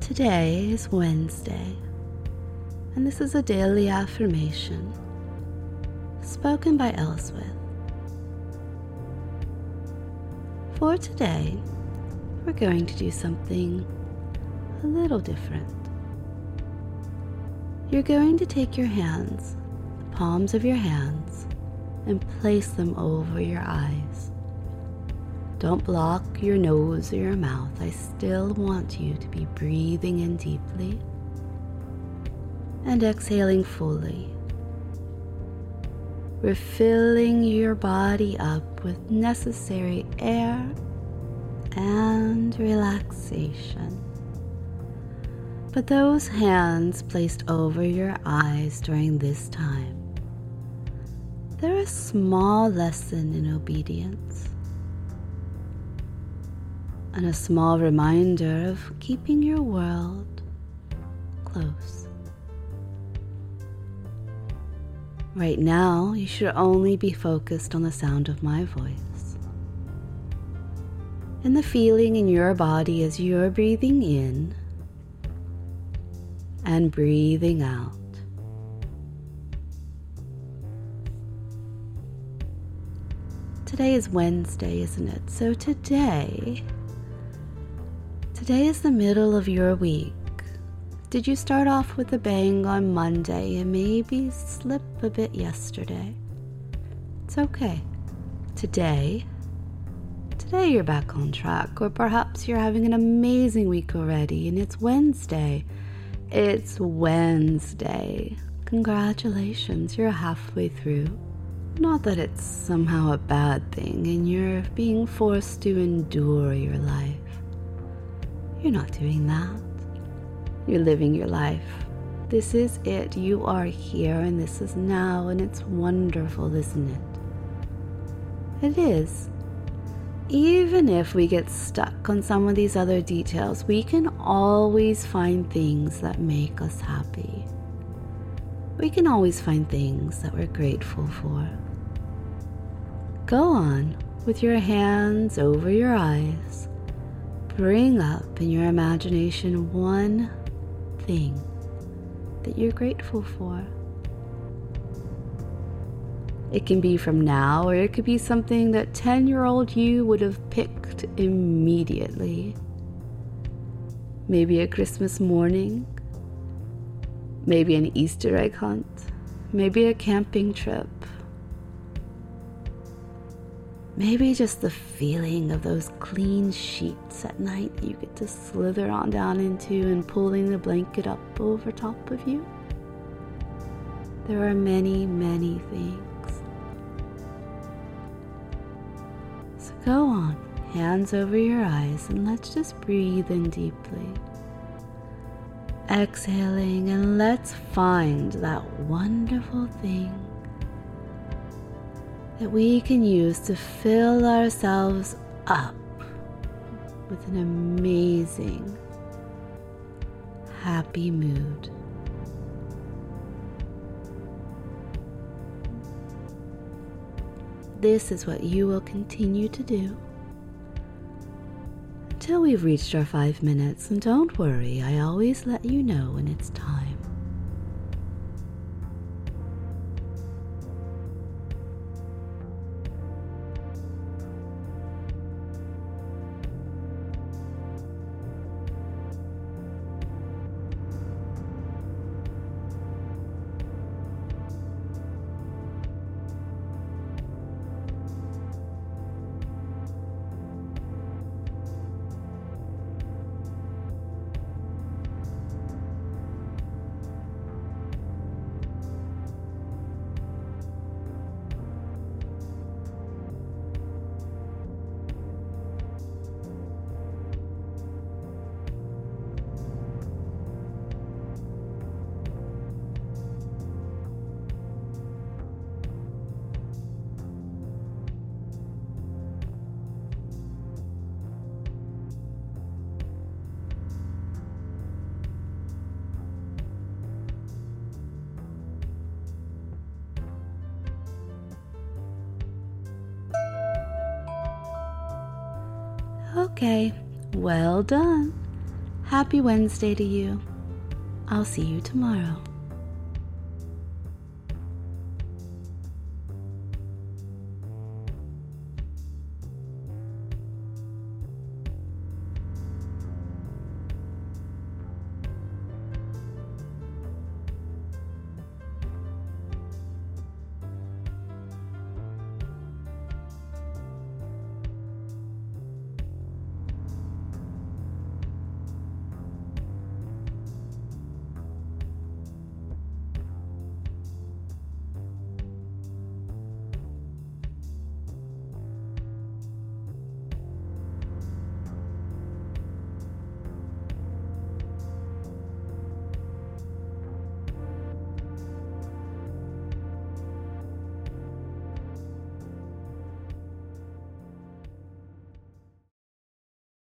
Today is Wednesday, and this is a daily affirmation spoken by Elswith. For today, we're going to do something a little different. You're going to take your hands, the palms of your hands, and place them over your eyes. Don't block your nose or your mouth. I still want you to be breathing in deeply and exhaling fully. We're filling your body up with necessary air and relaxation. But those hands placed over your eyes during this time, they're a small lesson in obedience and a small reminder of keeping your world close. Right now, you should only be focused on the sound of my voice and the feeling in your body as you're breathing in and breathing out. Today is Wednesday, isn't it? So today is the middle of your week. Did you start off with a bang on Monday and maybe slip a bit yesterday? It's okay. Today you're back on track, or perhaps you're having an amazing week already and it's Wednesday. It's Wednesday. Congratulations, you're halfway through. Not that it's somehow a bad thing and you're being forced to endure your life. You're not doing that. You're living your life. This is it. You are here and this is now, and it's wonderful, isn't it? It is. Even if we get stuck on some of these other details, we can always find things that make us happy. We can always find things that we're grateful for. Go on with your hands over your eyes. Bring up in your imagination one thing that you're grateful for. It can be from now, or it could be something that 10-year-old you would have picked immediately. Maybe a Christmas morning, maybe an Easter egg hunt, maybe a camping trip. Maybe just the feeling of those clean sheets at night that you get to slither on down into and pulling the blanket up over top of you. There are many, many things. So go on, hands over your eyes, and let's just breathe in deeply. Exhaling, and let's find that wonderful thing that we can use to fill ourselves up with an amazing, happy mood. This is what you will continue to do until we've reached our 5 minutes, and don't worry, I always let you know when it's time. Okay, well done. Happy Wednesday to you. I'll see you tomorrow.